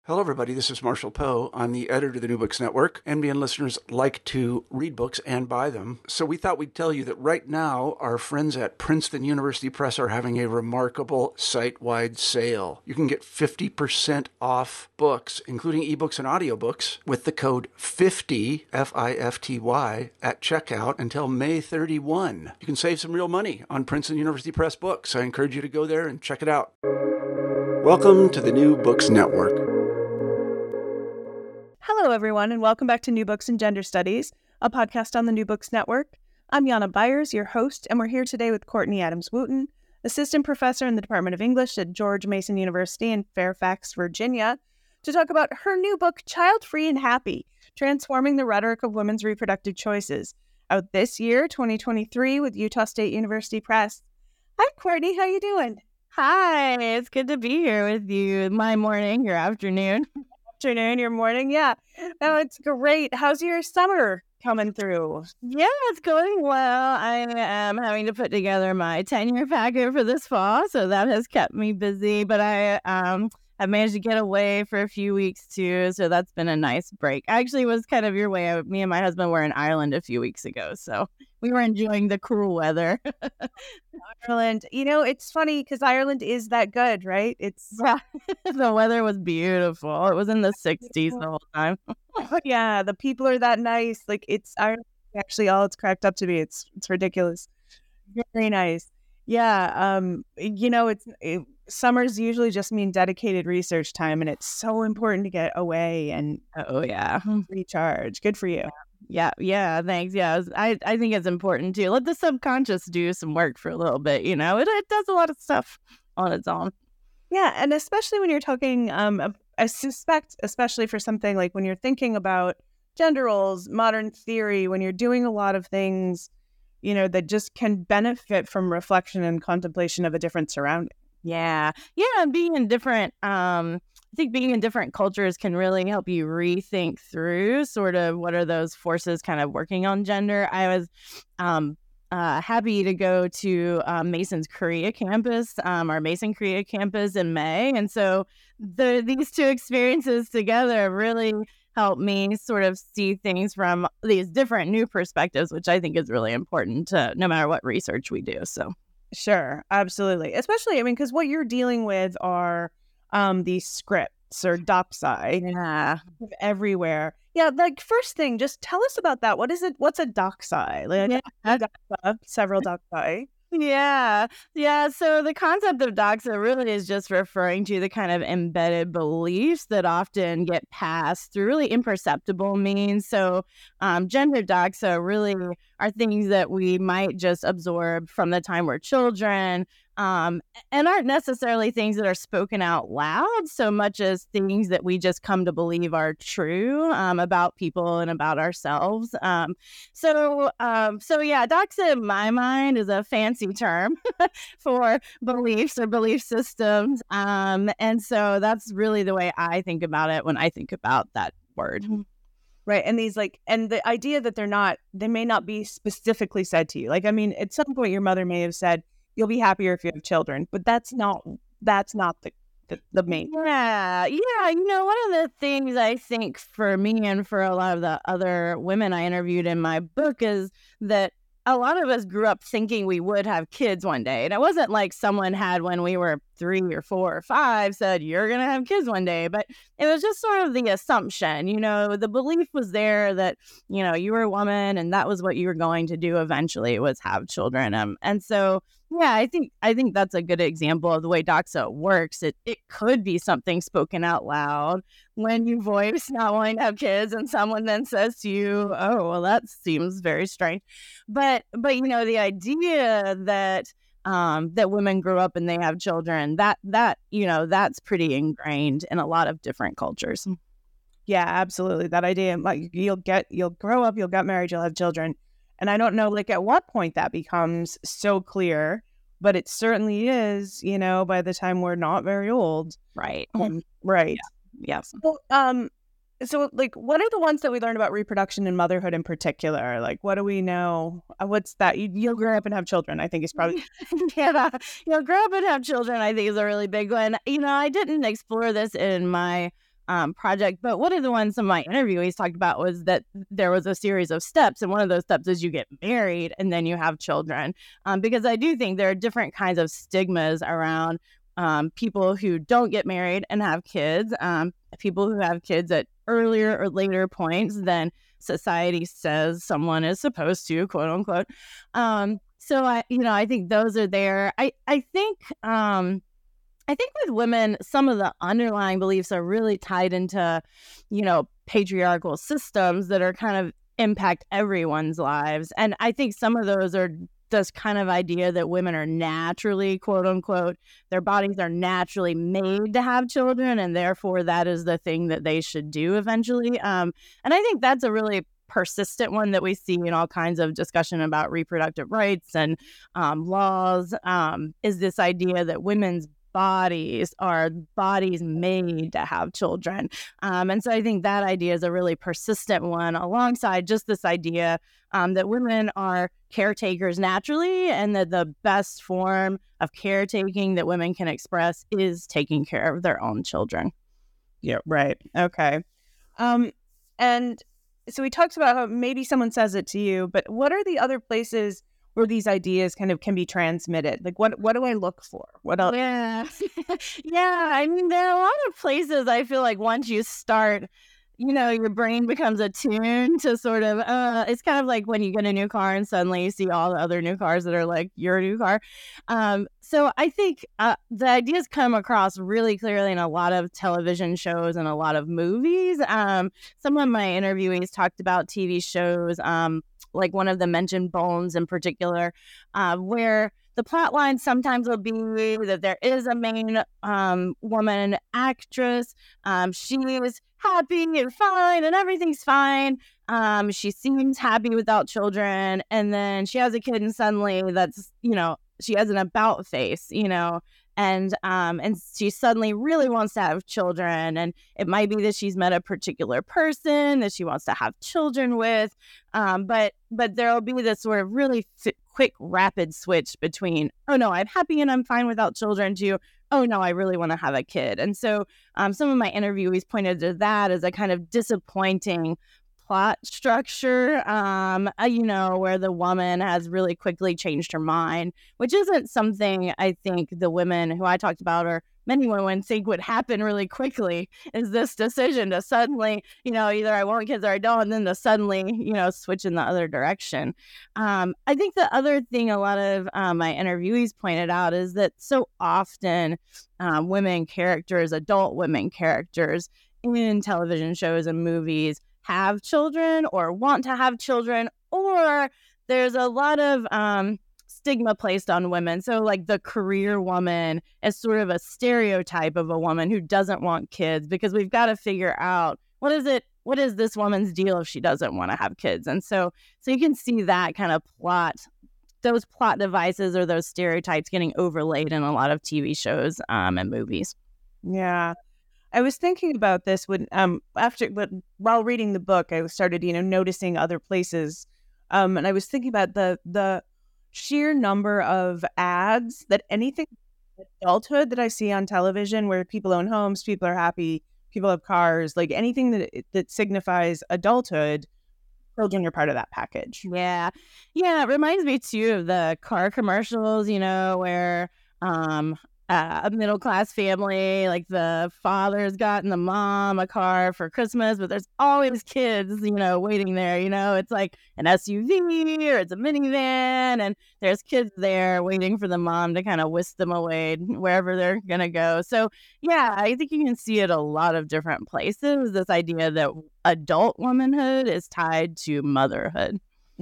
Hello, everybody. This is Marshall Poe. I'm the editor of the New Books Network. NBN listeners like to read books and buy them. So we thought we'd tell you that right now, our friends at Princeton University Press are having a remarkable site-wide sale. You can get 50% off books, including ebooks and audiobooks, with the code 50, F-I-F-T-Y, at checkout until May 31. You can save some real money on Princeton University Press books. I encourage you to go there and check it out. Welcome to the New Books Network. Hello, everyone, and welcome back to New Books in Gender Studies, a podcast on the New Books Network. I'm Yana Byers, your host, and we're here today with Courtney Adams-Wooten, assistant professor in the Department of English at George Mason University in Fairfax, Virginia, to talk about her new book, Child Free and Happy, Transforming the Rhetoric of Women's Reproductive Choices, out this year, 2023, with Utah State University Press. Hi, Courtney. How you doing? Hi, it's good to be here with you. My morning, your afternoon. Your morning, yeah. No, it's great. How's your summer coming through? Yeah, it's going well. I am having to put together my tenure packet for this fall, so that has kept me busy. But I have managed to get away for a few weeks too, so that's been a nice break. Actually, it was kind of your way. Me and my husband were in Ireland a few weeks ago, so we were enjoying the cool weather. Ireland, it's funny because Ireland is that good, right? The weather was beautiful. It was in the 60s the whole time. Yeah, the people are that nice. Like, it's Ireland, actually all it's cracked up to be. It's ridiculous. Very nice. Yeah, summers usually just mean dedicated research time, and it's so important to get away and recharge. Good for you. Yeah, thanks. Yeah, I think it's important to let the subconscious do some work for a little bit. It does a lot of stuff on its own. Yeah, and especially when you're talking, I suspect, especially for something like when you're thinking about gender roles, modern theory, when you're doing a lot of things, that just can benefit from reflection and contemplation of a different surrounding. Yeah, being in different, I think being in different cultures can really help you rethink through sort of what are those forces kind of working on gender. I was happy to go to Mason's Korea campus, our Mason Korea campus in May. And so these two experiences together really helped me sort of see things from these different new perspectives, which I think is really important to no matter what research we do. So. Sure, absolutely. Especially, because what you're dealing with are these scripts or doxai everywhere. Yeah, like first thing, just tell us about that. What is it? What's a doxai? Several doxai. Yeah. So the concept of doxa really is just referring to the kind of embedded beliefs that often get passed through really imperceptible means. So gender doxa really are things that we might just absorb from the time we're children, and aren't necessarily things that are spoken out loud so much as things that we just come to believe are true about people and about ourselves. So doxa in my mind is a fancy term for beliefs or belief systems. And so that's really the way I think about it when I think about that word. Right. And these and the idea that they may not be specifically said to you. At some point your mother may have said, you'll be happier if you have children, but that's not the main. Yeah. One of the things I think for me and for a lot of the other women I interviewed in my book is that a lot of us grew up thinking we would have kids one day. And it wasn't like someone had when we were 3 or 4 or 5 said, you're going to have kids one day. But it was just sort of the assumption, the belief was there that, you were a woman and that was what you were going to do eventually was have children. And so, yeah, I think that's a good example of the way doxa works. It could be something spoken out loud when you voice not wanting to have kids and someone then says to you, oh, well, that seems very strange. But the idea that that women grow up and they have children, that's pretty ingrained in a lot of different cultures. Yeah, absolutely. That idea, you'll grow up, you'll get married, you'll have children. And I don't know, at what point that becomes so clear, but it certainly is, by the time we're not very old. Right. Right. Yeah. So, what are the ones that we learned about reproduction and motherhood in particular? What do we know? What's that? You'll grow up and have children, I think is probably... You'll grow up and have children, I think is a really big one. I didn't explore this in my project. But one of the ones some of my interviewees talked about was that there was a series of steps. And one of those steps is you get married and then you have children. Because I do think there are different kinds of stigmas around people who don't get married and have kids, people who have kids at earlier or later points than society says someone is supposed to, quote unquote. So I think those are there. I think with women, some of the underlying beliefs are really tied into, patriarchal systems that are kind of impact everyone's lives. And I think some of those are this kind of idea that women are naturally, quote unquote, their bodies are naturally made to have children, and therefore that is the thing that they should do eventually. And I think that's a really persistent one that we see in all kinds of discussion about reproductive rights and laws, is this idea that women's bodies are bodies made to have children. And so I think that idea is a really persistent one, alongside just this idea that women are caretakers naturally, and that the best form of caretaking that women can express is taking care of their own children. Yeah, right. Okay. And so we talked about how maybe someone says it to you, but what are the other places where these ideas kind of can be transmitted? Like, what do I look for? What else? Yeah. Yeah. I mean, there are a lot of places I feel like once you start, your brain becomes attuned to sort of, it's kind of like when you get a new car and suddenly you see all the other new cars that are like your new car. So I think the ideas come across really clearly in a lot of television shows and a lot of movies. Some of my interviewees talked about TV shows, like one of them mentioned Bones in particular, where the plot line sometimes will be that there is a main woman actress. She is happy and fine and everything's fine. She seems happy without children. And then she has a kid and suddenly that's, she has an about face, and she suddenly really wants to have children. And it might be that she's met a particular person that she wants to have children with. But there'll be this sort of really quick, rapid switch between, oh no, I'm happy and I'm fine without children, to, oh no, I really want to have a kid. And so some of my interviewees pointed to that as a kind of disappointing plot structure, where the woman has really quickly changed her mind, which isn't something I think the women who I talked about, or many women, think would happen really quickly, is this decision to suddenly, either I want kids or I don't, and then to suddenly, switch in the other direction. I think the other thing a lot of my interviewees pointed out is that so often women characters, adult women characters in television shows and movies have children or want to have children, or there's a lot of stigma placed on women. So like the career woman is sort of a stereotype of a woman who doesn't want kids, because we've got to figure out what is this woman's deal if she doesn't want to have kids. And so you can see that kind of those plot devices or those stereotypes getting overlaid in a lot of TV shows and movies. Yeah. I was thinking about this when while reading the book, I started, noticing other places. And I was thinking about the sheer number of ads that anything adulthood that I see on television, where people own homes, people are happy, people have cars, like anything that signifies adulthood, children are part of that package. Yeah. Yeah. It reminds me too of the car commercials, where a middle-class family, like the father's gotten the mom a car for Christmas, but there's always kids, waiting there, it's like an SUV or it's a minivan, and there's kids there waiting for the mom to kind of whisk them away wherever they're going to go. So, yeah, I think you can see it a lot of different places, this idea that adult womanhood is tied to motherhood.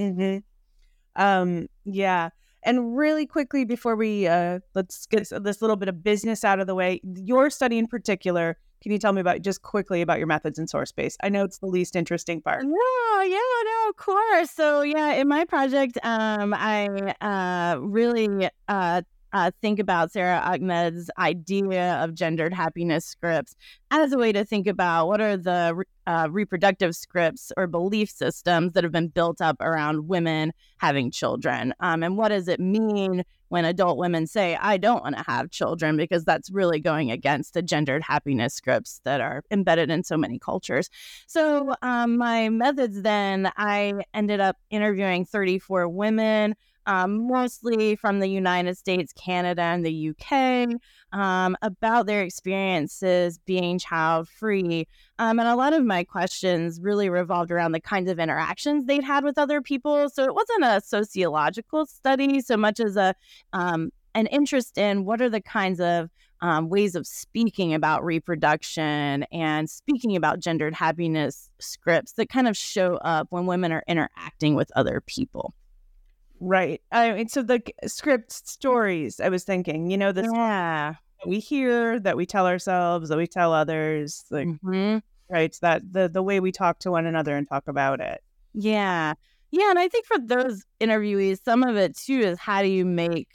Mm-hmm. Yeah. And really quickly before we let's get this little bit of business out of the way, your study in particular, can you tell me just quickly about your methods in source space? I know it's the least interesting part. No, of course. So yeah, in my project, I really think about Sarah Ahmed's idea of gendered happiness scripts as a way to think about what are the reproductive scripts or belief systems that have been built up around women having children. And what does it mean when adult women say, I don't want to have children, because that's really going against the gendered happiness scripts that are embedded in so many cultures. So my methods then, I ended up interviewing 34 women, mostly from the United States, Canada, and the UK, about their experiences being child-free. And a lot of my questions really revolved around the kinds of interactions they'd had with other people. So it wasn't a sociological study so much as an interest in what are the kinds of ways of speaking about reproduction and speaking about gendered happiness scripts that kind of show up when women are interacting with other people. Right. So the script stories, I was thinking, the that we hear, that we tell ourselves, that we tell others, like, right? That the way we talk to one another and talk about it. Yeah. Yeah. And I think for those interviewees, some of it too is how do you make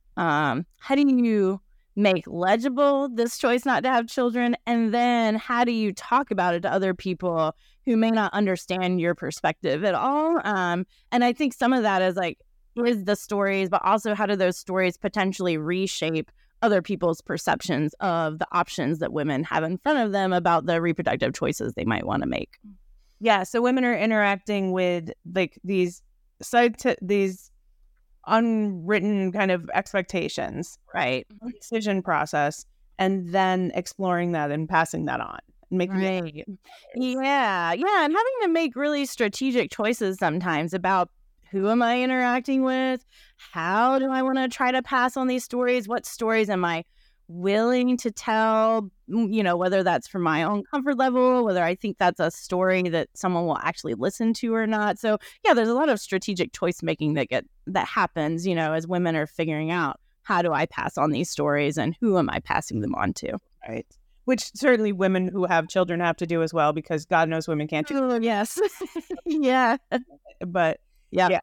legible this choice not to have children? And then how do you talk about it to other people who may not understand your perspective at all? And I think some of that is the stories, but also how do those stories potentially reshape other people's perceptions of the options that women have in front of them about the reproductive choices they might want to make. Yeah, so women are interacting with these unwritten kind of expectations, right? Decision process, and then exploring that and passing that on. Right. Yeah, and having to make really strategic choices sometimes about who am I interacting with? How do I want to try to pass on these stories? What stories am I willing to tell? Whether that's for my own comfort level, whether I think that's a story that someone will actually listen to or not. So yeah, there's a lot of strategic choice making that happens, as women are figuring out how do I pass on these stories and who am I passing them on to? Right. Which certainly women who have children have to do as well, because God knows women can't do. Oh, yes. Yeah. But yeah.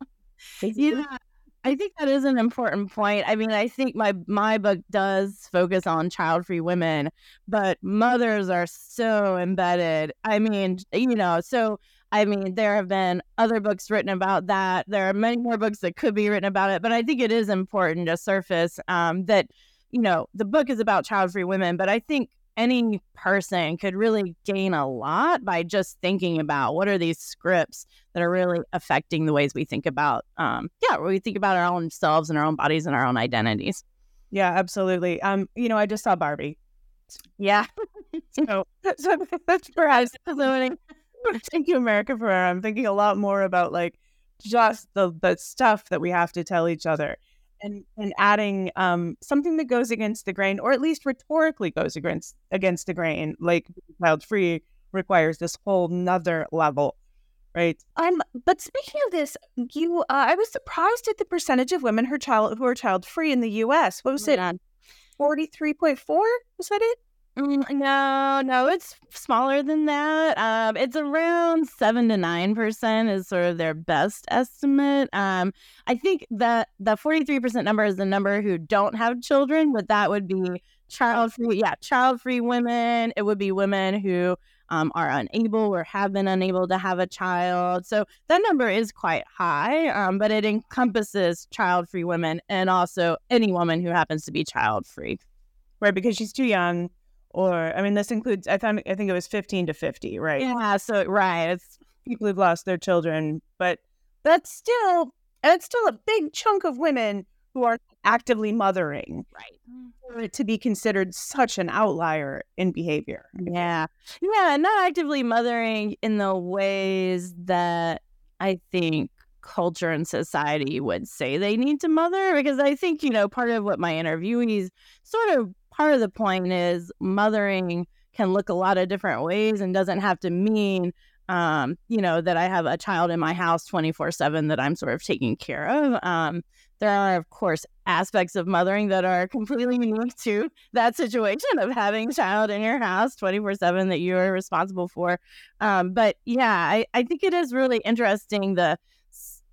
I think that is an important point. I mean, I think my book does focus on child-free women, but mothers are so embedded. I mean, there have been other books written about that. There are many more books that could be written about it, but I think it is important to surface that, the book is about child-free women, but I think any person could really gain a lot by just thinking about what are these scripts that are really affecting the ways we think about, we think about our own selves and our own bodies and our own identities. Yeah, absolutely. I just saw Barbie. Yeah. so that's perhaps thank you, America Ferrera. I'm thinking a lot more about just the stuff that we have to tell each other. And adding something that goes against the grain, or at least rhetorically goes against the grain, like child-free requires this whole nother level, right? But speaking of this, I was surprised at the percentage of women who are child-free in the U.S. What was it? 43.4? Was that it? No, it's smaller than that. It's around 7 to 9% is sort of their best estimate. I think that the 43% number is the number who don't have children, but that would be child-free. Yeah, child-free women. It would be women who are unable or have been unable to have a child. So that number is quite high, but it encompasses child-free women and also any woman who happens to be child-free. Right, because she's too young. This includes, I think it was 15 to 50, right? Yeah, so, right. It's people who've lost their children, but that's still a big chunk of women who are actively mothering. Right. For it to be considered such an outlier in behavior. Yeah. Yeah, not actively mothering in the ways that I think culture and society would say they need to mother, because I think, part of what my interviewees part of the point is mothering can look a lot of different ways and doesn't have to mean, that I have a child in my house 24/7 that I'm sort of taking care of. There are, of course, aspects of mothering that are completely unique to that situation of having a child in your house 24/7 that you are responsible for. But yeah, I think it is really interesting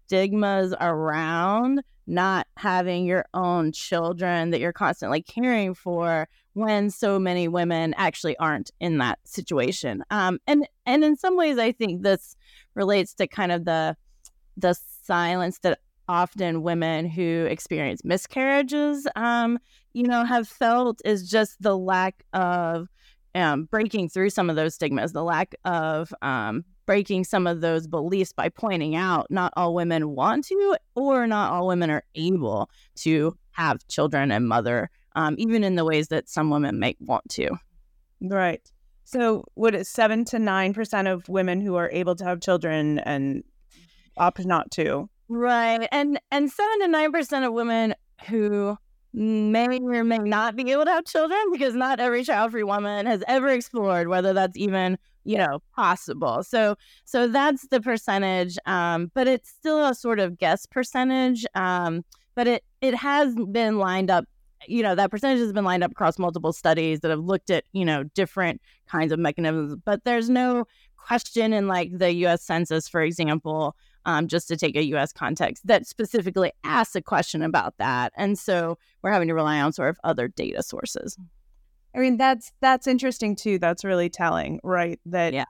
stigmas around not having your own children that you're constantly caring for when so many women actually aren't in that situation. And in some ways, I think this relates to kind of the silence that often women who experience miscarriages, have felt, is just the lack of breaking through some of those stigmas, the lack of breaking some of those beliefs by pointing out not all women want to, or not all women are able to have children and mother, even in the ways that some women may want to. Right. So would it 7 to 9% of women who are able to have children and opt not to? Right. And 7 to 9% of women who may or may not be able to have children, because not every child-free woman has ever explored whether that's even, possible. So that's the percentage, but it's still a sort of guess percentage. But it has been lined up, that percentage has been lined up across multiple studies that have looked at, different kinds of mechanisms. But there's no question in like the U.S. Census, for example, just to take a U.S. context, that specifically asks a question about that. And so we're having to rely on sort of other data sources. I mean, that's interesting too. That's really telling, right? That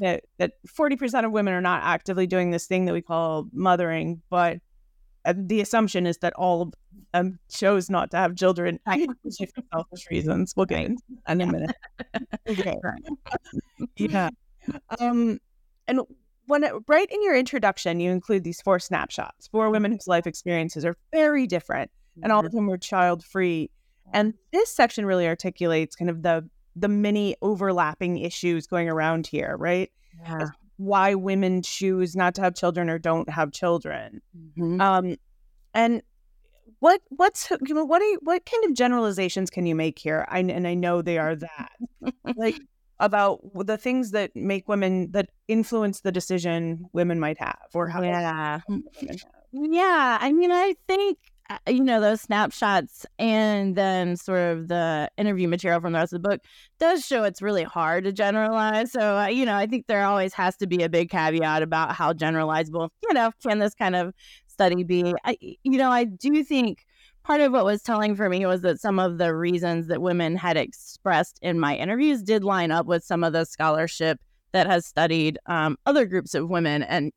40% of women are not actively doing this thing that we call mothering, but the assumption is that all of them chose not to have children for selfish reasons. We'll get into that in a minute. Okay. Yeah. And right in your introduction, you include these 4 snapshots, 4 women whose life experiences are very different, and all of them were child-free. And this section really articulates kind of the many overlapping issues going around here, right? Yeah. Why women choose not to have children or don't have children. Mm-hmm. And what kind of generalizations can you make here? I know they are that, like, about the things that make women, that influence the decision women might have, or how women have. Yeah. I mean, I think, those snapshots and then sort of the interview material from the rest of the book does show it's really hard to generalize. So, I think there always has to be a big caveat about how generalizable, can this kind of study be. I do think part of what was telling for me was that some of the reasons that women had expressed in my interviews did line up with some of the scholarship that has studied other groups of women. And,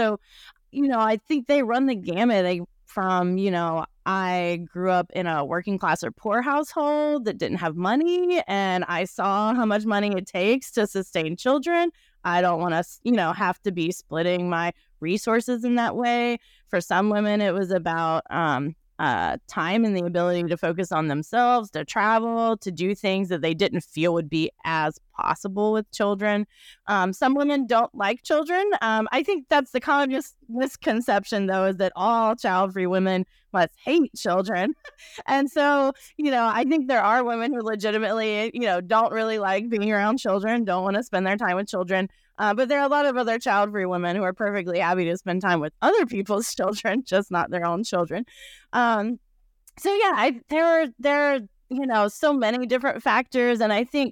I think they run the gamut. From, I grew up in a working class or poor household that didn't have money, and I saw how much money it takes to sustain children. I don't want to, have to be splitting my resources in that way. For some women, it was about time and the ability to focus on themselves, to travel, to do things that they didn't feel would be as possible with children. Some women don't like children. I think that's the common misconception, though, is that all child-free women must hate children. And so, I think there are women who legitimately, don't really like being around children, don't want to spend their time with children. But there are a lot of other child-free women who are perfectly happy to spend time with other people's children, just not their own children. So yeah, there are, so many different factors, and I think,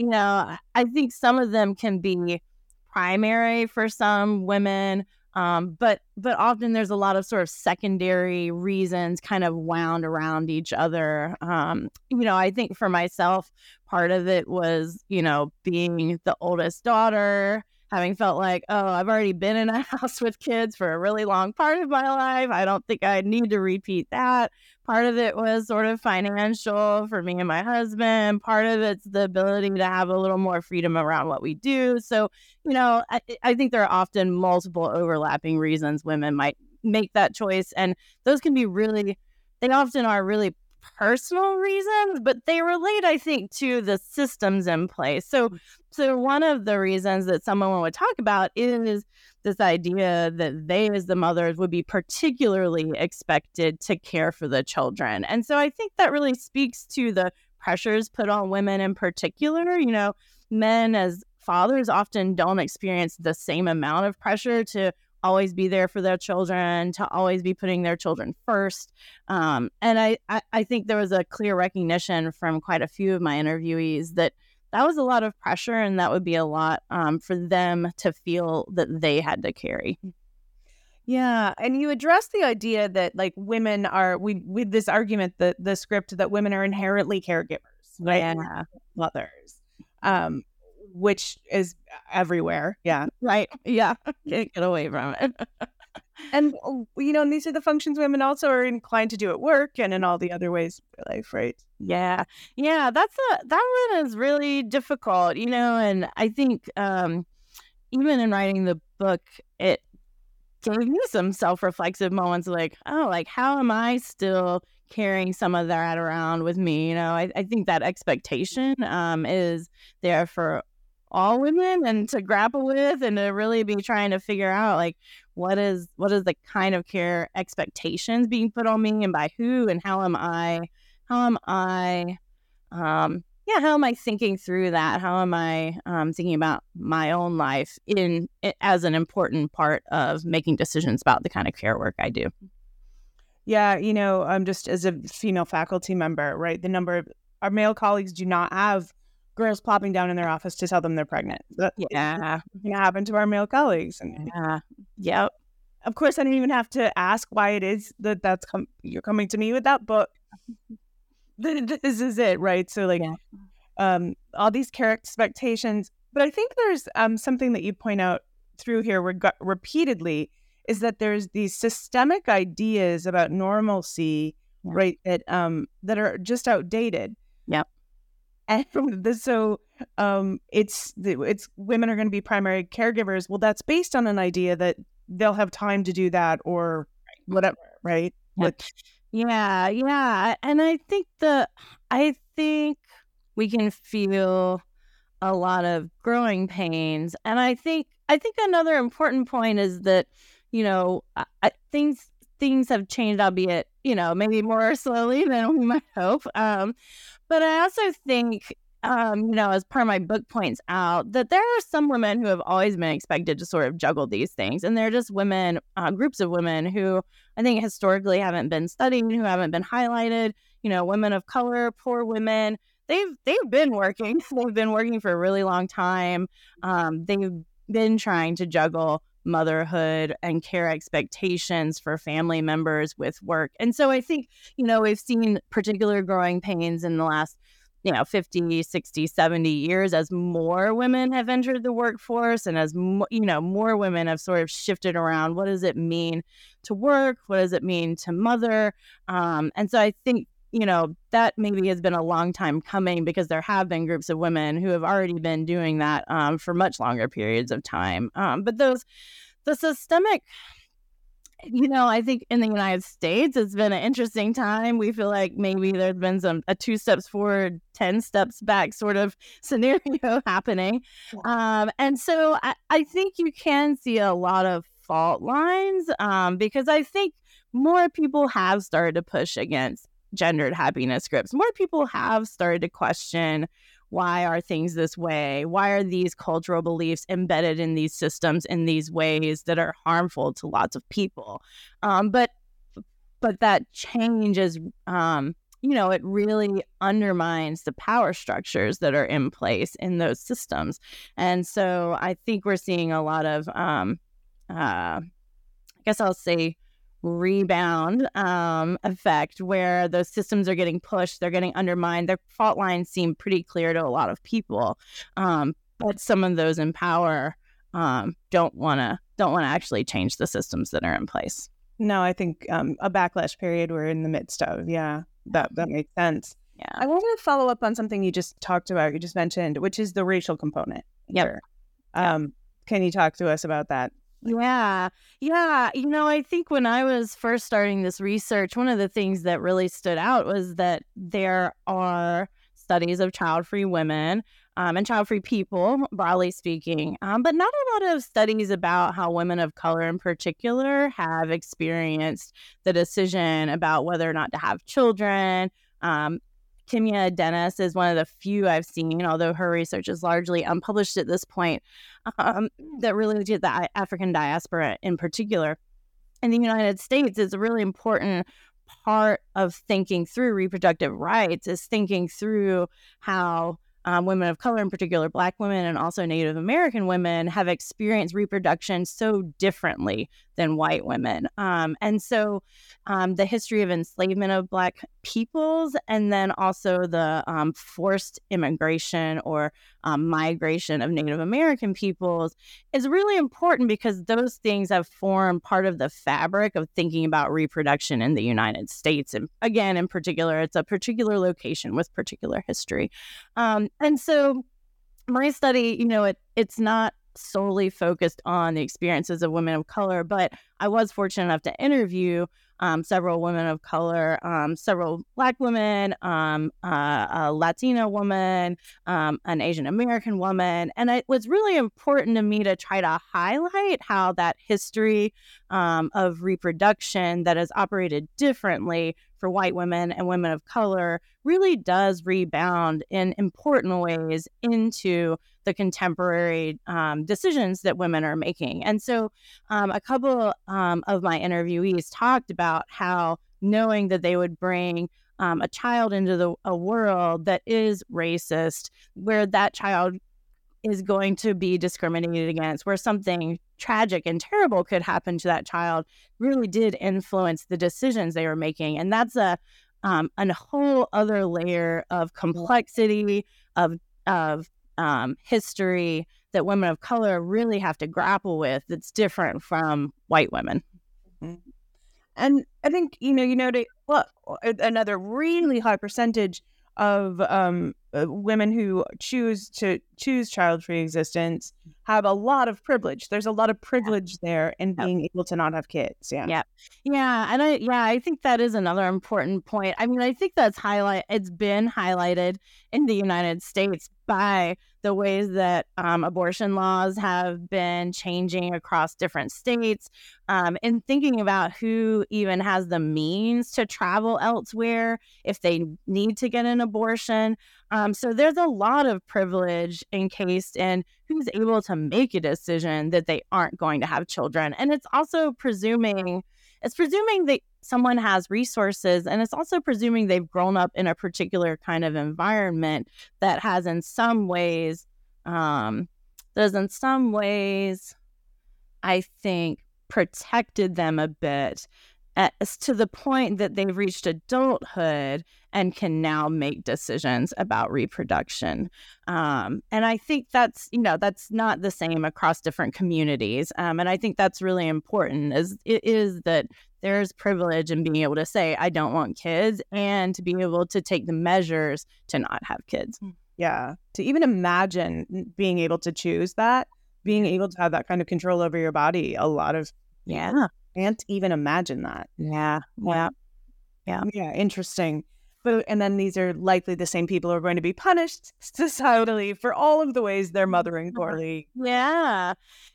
some of them can be primary for some women, but often there's a lot of sort of secondary reasons kind of wound around each other. I think for myself, part of it was, being the oldest daughter, having felt like, I've already been in a house with kids for a really long part of my life. I don't think I need to repeat that. Part of it was sort of financial for me and my husband. Part of it's the ability to have a little more freedom around what we do. So, I think there are often multiple overlapping reasons women might make that choice. And those can be they often are really personal reasons, but they relate, I think, to the systems in place. So one of the reasons that someone would talk about is this idea that they, as the mothers, would be particularly expected to care for the children. And so I think that really speaks to the pressures put on women in particular. Men as fathers often don't experience the same amount of pressure to always be there for their children, to always be putting their children first. And I think there was a clear recognition from quite a few of my interviewees that was a lot of pressure, and that would be a lot for them to feel that they had to carry. Yeah, and you address the idea that like women are with this argument that the script that women are inherently caregivers, right? Yeah. Mothers, which is everywhere. Yeah, Right. Yeah. Can't get away from it. and and these are the functions women also are inclined to do at work and in all the other ways of their life, right? Yeah. Yeah. That one is really difficult, and I think even in writing the book, it gave me some self-reflexive moments like, oh, like how am I still carrying some of that around with me? I think that expectation is there for all women and to grapple with and to really be trying to figure out like what is the kind of care expectations being put on me and by who, and how am I thinking through that? How am I thinking about my own life as an important part of making decisions about the kind of care work I do? Yeah, just as a female faculty member, right? The number of our male colleagues do not have girls plopping down in their office to tell them they're pregnant. Yeah. It happened to our male colleagues. And yep. Of course, I don't even have to ask why it is that you're coming to me with that book. This is it, right? So like, all these care expectations. But I think there's something that you point out through here repeatedly is that there's these systemic ideas about normalcy, right? That are just outdated. Yep. And so it's women are going to be primary caregivers. Well, that's based on an idea that they'll have time to do that or whatever, right? Yeah. And I think we can feel a lot of growing pains. And I think another important point is that, things have changed, albeit, maybe more slowly than we might hope. But I also think, as part of my book points out, that there are some women who have always been expected to sort of juggle these things. And they're just women, groups of women who I think historically haven't been studied, who haven't been highlighted, women of color, poor women. They've been working. They've been working for a really long time. They've been trying to juggle motherhood and care expectations for family members with work. And so I think, we've seen particular growing pains in the last, 50, 60, 70 years as more women have entered the workforce and as, more women have sort of shifted around. What does it mean to work? What does it mean to mother? And so I think, that maybe has been a long time coming because there have been groups of women who have already been doing that for much longer periods of time. But the systemic, I think in the United States, it's been an interesting time. We feel like maybe there's been a 2 steps forward, 10 steps back sort of scenario happening. And so I think you can see a lot of fault lines because I think more people have started to push against gendered happiness scripts. More people have started to question, why are things this way? Why are these cultural beliefs embedded in these systems in these ways that are harmful to lots of people? But that change is, it really undermines the power structures that are in place in those systems. And so I think we're seeing a lot of, I guess I'll say, rebound effect where those systems are getting pushed, they're getting undermined. Their fault lines seem pretty clear to a lot of people, but some of those in power don't want to actually change the systems that are in place. No, I think a backlash period we're in the midst of. Yeah, that makes sense. Yeah, I wanted to follow up on something you just talked about, you just mentioned, which is the racial component. Yep. Can you talk to us about that? Yeah. I think when I was first starting this research, one of the things that really stood out was that there are studies of child-free women and child-free people, broadly speaking, but not a lot of studies about how women of color in particular have experienced the decision about whether or not to have children. Kimya Dennis is one of the few I've seen, although her research is largely unpublished at this point, that really looked at the African diaspora in particular. In the United States, it's a really important part of thinking through reproductive rights is thinking through how women of color, in particular Black women and also Native American women, have experienced reproduction so differently than white women. And so the history of enslavement of Black peoples, and then also the forced immigration or migration of Native American peoples is really important because those things have formed part of the fabric of thinking about reproduction in the United States. And again, in particular, it's a particular location with particular history. And so my study, it's not solely focused on the experiences of women of color, but I was fortunate enough to interview several women of color, several Black women, a Latina woman, an Asian American woman. And it was really important to me to try to highlight how that history of reproduction that has operated differently for white women and women of color really does rebound in important ways into the contemporary decisions that women are making. And so a couple of my interviewees talked about how knowing that they would bring a child into a world that is racist, where that child is going to be discriminated against, where something tragic and terrible could happen to that child, really did influence the decisions they were making. And that's a whole other layer of complexity of history that women of color really have to grapple with that's different from white women. And I think, you noted, another really high percentage of women who choose child-free existence have a lot of privilege. There's a lot of privilege there in being able to not have kids. Yeah. And I think that is another important point. I mean, I think it's been highlighted in the United States by the ways that abortion laws have been changing across different states, and thinking about who even has the means to travel elsewhere if they need to get an abortion. So there's a lot of privilege encased in who's able to make a decision that they aren't going to have children. And it's also presuming that someone has resources, and it's also presuming they've grown up in a particular kind of environment that has in some ways, I think, protected them a bit to the point that they've reached adulthood and can now make decisions about reproduction. And I think that's not the same across different communities. And I think that's really important, is that there's privilege in being able to say, I don't want kids, and to be able to take the measures to not have kids. Yeah. To even imagine being able to choose that, being able to have that kind of control over your body, a lot of people can't even imagine that. Yeah. Interesting. And then these are likely the same people who are going to be punished societally for all of the ways they're mothering poorly. I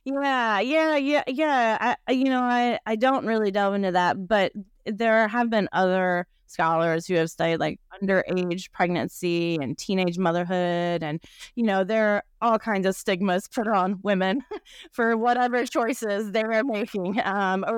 don't really delve into that, but there have been other scholars who have studied like underage pregnancy and teenage motherhood, and there are all kinds of stigmas put on women for whatever choices they're making, or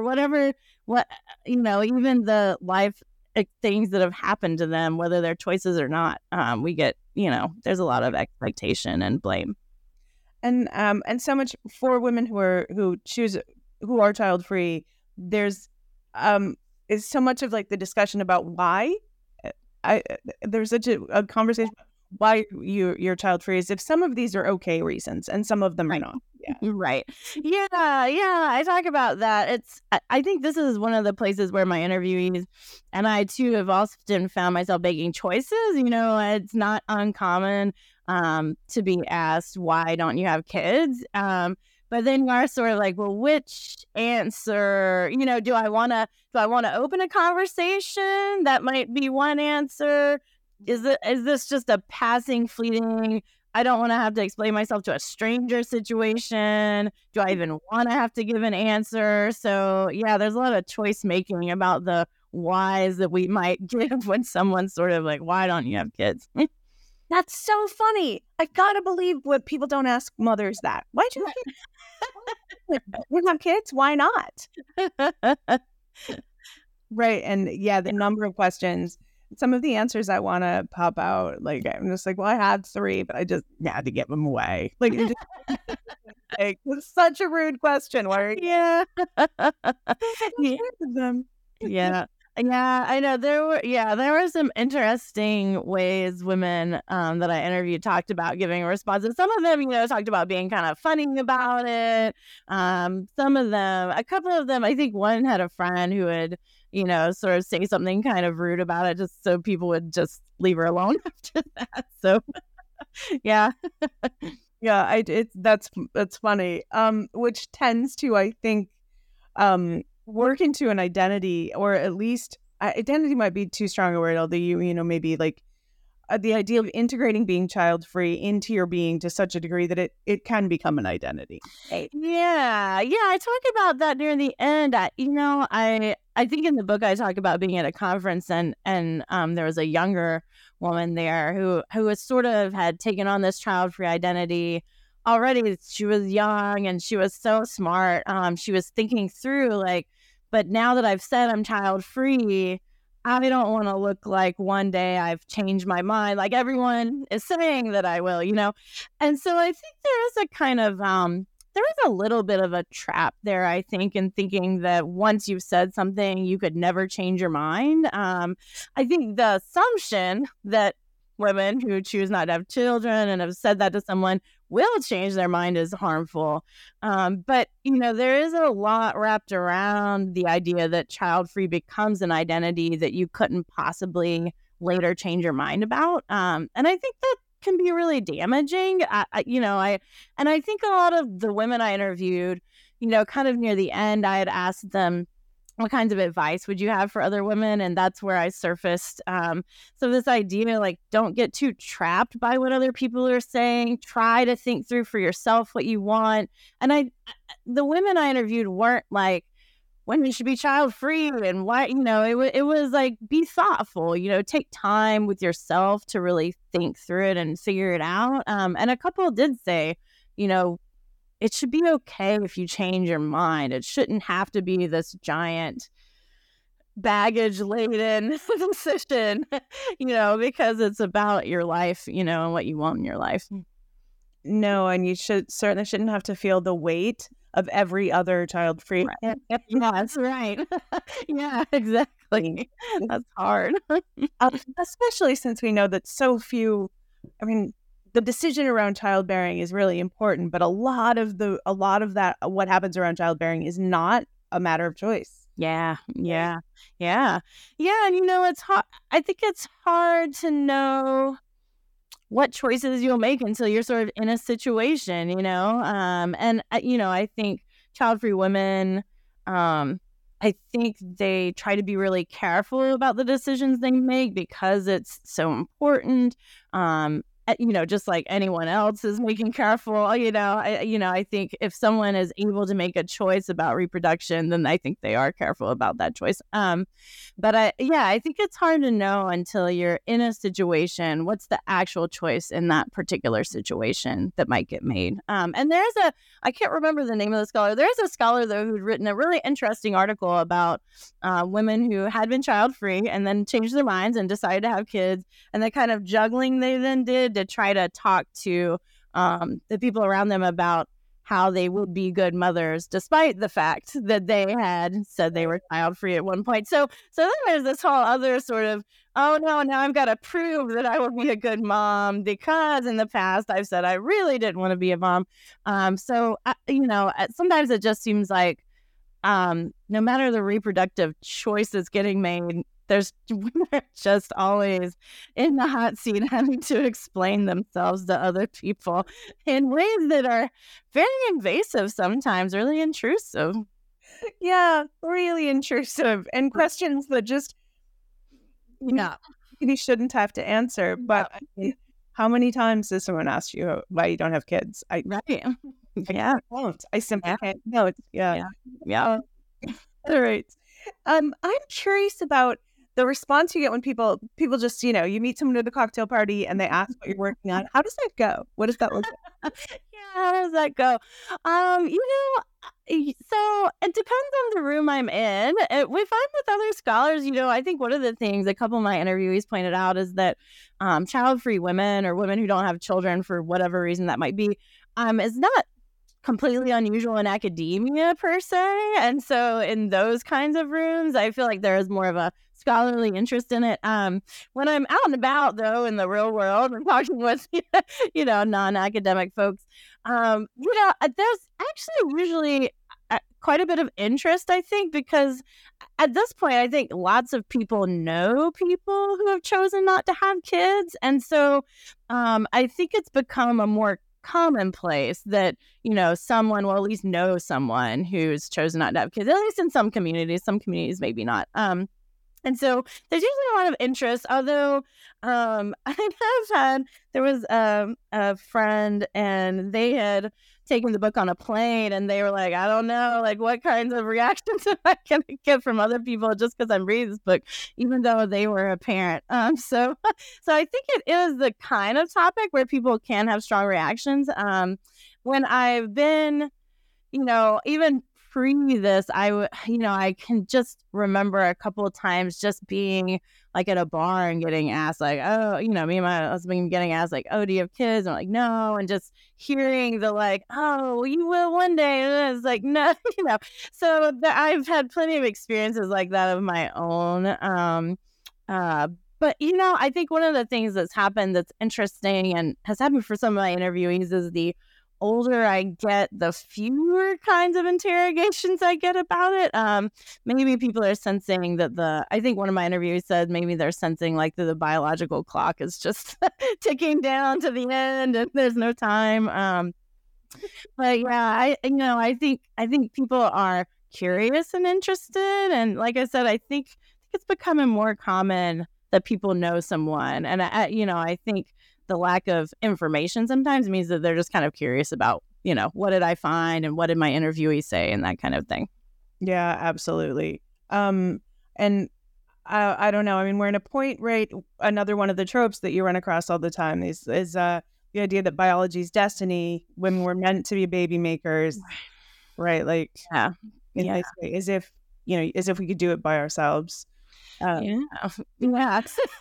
even the life things that have happened to them, whether they're choices or not. We get, there's a lot of expectation and blame, and so much for women who are child free. There's is so much of like the discussion about why there's such a conversation why you're child free, is if some of these are okay reasons and some of them are not. Right. I talk about that. I think this is one of the places where my interviewees and I too have often found myself making choices. It's not uncommon to be asked, why don't you have kids? But then you are sort of like, well, which answer, do I want to open a conversation? That might be one answer. Is this just a passing, fleeting, I don't want to have to explain myself to a stranger situation? Do I even want to have to give an answer? So there's a lot of choice making about the whys that we might give when someone's sort of like, why don't you have kids? That's so funny. I gotta believe what people don't ask mothers that. Why'd you have kids? You have kids? Why not? Right. And the number of questions, some of the answers I want to pop out, like I'm just like, well, I had 3, but I just had to get them away. Like, Like, it's such a rude question. Why are you Yeah. Yeah. them? Yeah. Yeah, I know there were some interesting ways women that I interviewed talked about giving responses. Some of them, talked about being kind of funny about it. Some of them, a couple of them, I think one had a friend who would, sort of say something kind of rude about it just so people would just leave her alone after that. So yeah. Yeah, that's funny. Which tends to, I think, work into an identity, or at least identity might be too strong a word, although maybe like the idea of integrating being child free into your being to such a degree that it can become an identity. Right? Yeah, I talk about that near the end. I think in the book I talk about being at a conference and there was a younger woman there who was sort of had taken on this child free identity already. She was young and she was so smart. She was thinking through like, but now that I've said I'm child free, I don't want to look like one day I've changed my mind, like everyone is saying that I will, And so I think there is a kind of, there is a little bit of a trap there, I think, in thinking that once you've said something, you could never change your mind. I think the assumption that women who choose not to have children and have said that to someone will change their mind is harmful. But, there is a lot wrapped around the idea that child-free becomes an identity that you couldn't possibly later change your mind about. And I think that can be really damaging. I think a lot of the women I interviewed, kind of near the end, I had asked them, what kinds of advice would you have for other women? And that's where I surfaced. So this idea, like, don't get too trapped by what other people are saying. Try to think through for yourself what you want. And the women I interviewed weren't like, women should be child free and why, it was like, be thoughtful, take time with yourself to really think through it and figure it out. And a couple did say, it should be okay if you change your mind. It shouldn't have to be this giant baggage-laden decision, because it's about your life, and what you want in your life. No, and you certainly shouldn't have to feel the weight of every other child-free. Right. Yeah, that's right. Yeah, exactly. That's hard. Especially since we know that so few, the decision around childbearing is really important, but a lot of that, what happens around childbearing is not a matter of choice. Yeah. And it's hard. I think it's hard to know what choices you'll make until you're sort of in a situation, I think child-free women, I think they try to be really careful about the decisions they make because it's so important. Just like anyone else is making careful, I think if someone is able to make a choice about reproduction, then I think they are careful about that choice. But I think it's hard to know until you're in a situation, what's the actual choice in that particular situation that might get made. And I can't remember the name of the scholar. There's a scholar though who'd written a really interesting article about women who had been child-free and then changed their minds and decided to have kids, and the kind of juggling they then did to try to talk to the people around them about how they would be good mothers, despite the fact that they had said they were child-free at one point. So then there's this whole other sort of, oh no, now I've got to prove that I will be a good mom because in the past I've said I really didn't want to be a mom. Sometimes it just seems like no matter the reproductive choices getting made, there's women just always in the hot seat having to explain themselves to other people in ways that are very invasive sometimes, really intrusive. Yeah, really intrusive. And questions that just you shouldn't have to answer. But how many times does someone ask you why you don't have kids? Right. I won't. I simply can't. No, it's Yeah. All right. I'm curious about the response you get when people just, you meet someone at a cocktail party and they ask what you're working on. How does that go? What does that look like? How does that go? So it depends on the room I'm in. If I'm with other scholars, I think one of the things a couple of my interviewees pointed out is that child-free women or women who don't have children for whatever reason that might be, is not completely unusual in academia per se. And so in those kinds of rooms, I feel like there is more of a scholarly interest in it. When I'm out and about, though, in the real world and talking with, non-academic folks, there's actually usually quite a bit of interest, I think, because at this point, I think lots of people know people who have chosen not to have kids. And so I think it's become a more commonplace that, someone will at least know someone who's chosen not to have kids, at least in some communities maybe not. And so there's usually a lot of interest, although there was a friend and they had taken the book on a plane and they were like, I don't know, like what kinds of reactions am I going to get from other people just because I'm reading this book, even though they were a parent. So I think it is the kind of topic where people can have strong reactions. When I've been, even pre this, I can just remember a couple of times just being like at a bar and getting asked like, oh, me and my husband getting asked like, oh, do you have kids? I'm like, no. And just hearing the like, oh, you will one day. And it's like, no, So I've had plenty of experiences like that of my own. But, I think one of the things that's happened that's interesting and has happened for some of my interviewees is the older I get, the fewer kinds of interrogations I get about it. Maybe people are sensing that I think one of my interviews said maybe they're sensing like the biological clock is just ticking down to the end and there's no time. But yeah, I think people are curious and interested. And like I said, I think it's becoming more common that people know someone. And I think the lack of information sometimes means that they're just kind of curious about, what did I find and what did my interviewee say and that kind of thing. Yeah, absolutely. And I don't know. I mean, we're in a point, right? Another one of the tropes that you run across all the time is the idea that biology is destiny, when we're meant to be baby makers, right? Like, as if we could do it by ourselves. Yeah. Yeah.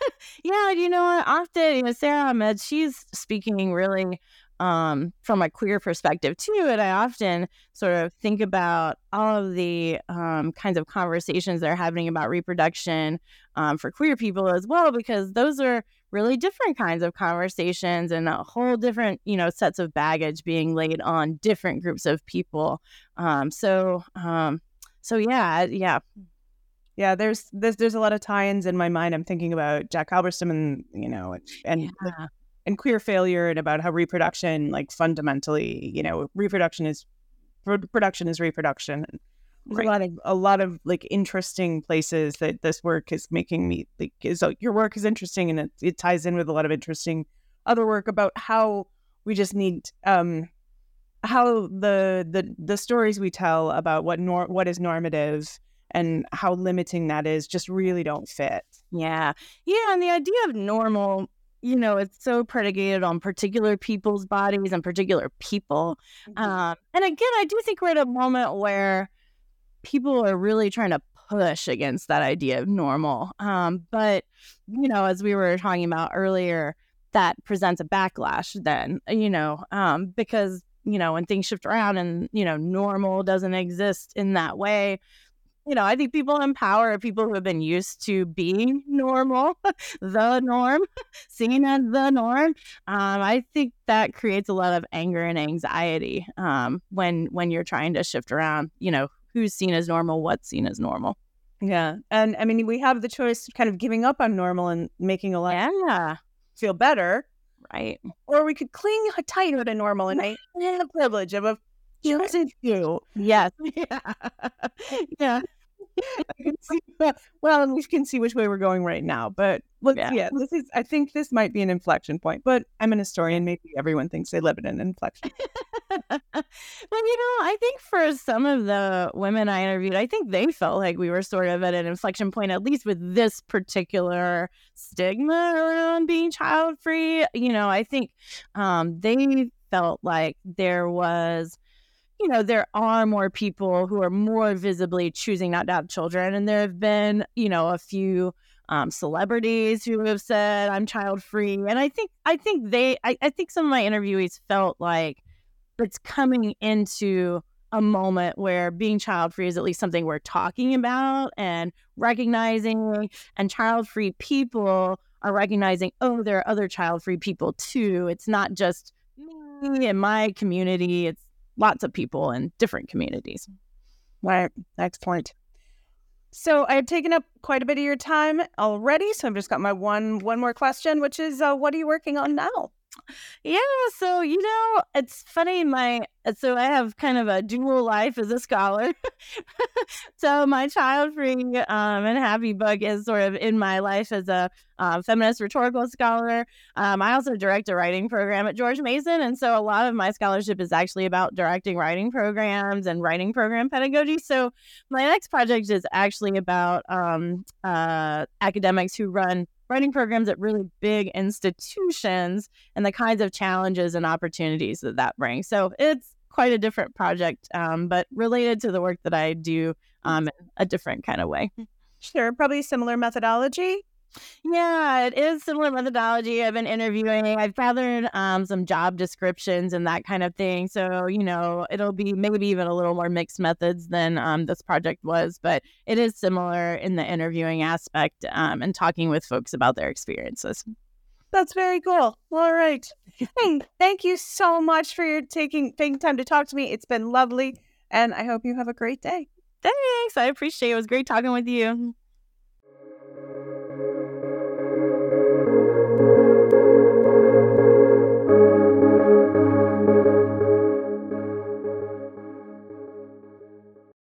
Often, Sarah Ahmed, she's speaking really from a queer perspective too. And I often sort of think about all of the kinds of conversations that are happening about reproduction for queer people as well, because those are really different kinds of conversations and a whole different, sets of baggage being laid on different groups of people. So yeah. Yeah, there's a lot of tie-ins in my mind. I'm thinking about Jack Halberstam and queer failure, and about how reproduction, like fundamentally, reproduction is reproduction. There's a lot of like interesting places that this work is making me think. So your work is interesting, and it ties in with a lot of interesting other work about how we just need how the stories we tell about what is normative and how limiting that is just really don't fit. Yeah. And the idea of normal, it's so predicated on particular people's bodies and particular people. And again, I do think we're at a moment where people are really trying to push against that idea of normal. But, as we were talking about earlier, that presents a backlash then, because, when things shift around and, normal doesn't exist in that way. I think people in power are people who have been used to being normal, the norm, seen as the norm. I think that creates a lot of anger and anxiety when you're trying to shift around, who's seen as normal, what's seen as normal. Yeah. And I mean, we have the choice of kind of giving up on normal and making a life feel better. Right. Or we could cling tighter to normal and I have the privilege of a chosen few. Yes. Yeah. Well, we can see which way we're going right now. But I think this might be an inflection point. But I'm an historian. Maybe everyone thinks they live at an inflection. Well, I think for some of the women I interviewed, I think they felt like we were sort of at an inflection point, at least with this particular stigma around being child-free. I think they felt like there was, there are more people who are more visibly choosing not to have children. And there have been, a few celebrities who have said, I'm child free. And I think some of my interviewees felt like it's coming into a moment where being child-free is at least something we're talking about and recognizing, and child-free people are recognizing, oh, there are other child-free people too. It's not just me and my community. It's lots of people in different communities. Right. Excellent. So I've taken up quite a bit of your time already. So I've just got my one more question, which is, what are you working on now? Yeah, so it's funny. So I have kind of a dual life as a scholar. So my child-free and happy book is sort of in my life as a feminist rhetorical scholar. I also direct a writing program at George Mason, and so a lot of my scholarship is actually about directing writing programs and writing program pedagogy. So my next project is actually about academics who run writing programs at really big institutions and the kinds of challenges and opportunities that brings. So it's quite a different project, but related to the work that I do in a different kind of way. Sure. Probably similar methodology. Yeah, it is similar methodology. I've been interviewing. I've gathered some job descriptions and that kind of thing. So, it'll be maybe even a little more mixed methods than this project was, but it is similar in the interviewing aspect and talking with folks about their experiences. That's very cool. All right. Hey, thank you so much for taking time to talk to me. It's been lovely, and I hope you have a great day. Thanks. I appreciate it. It was great talking with you.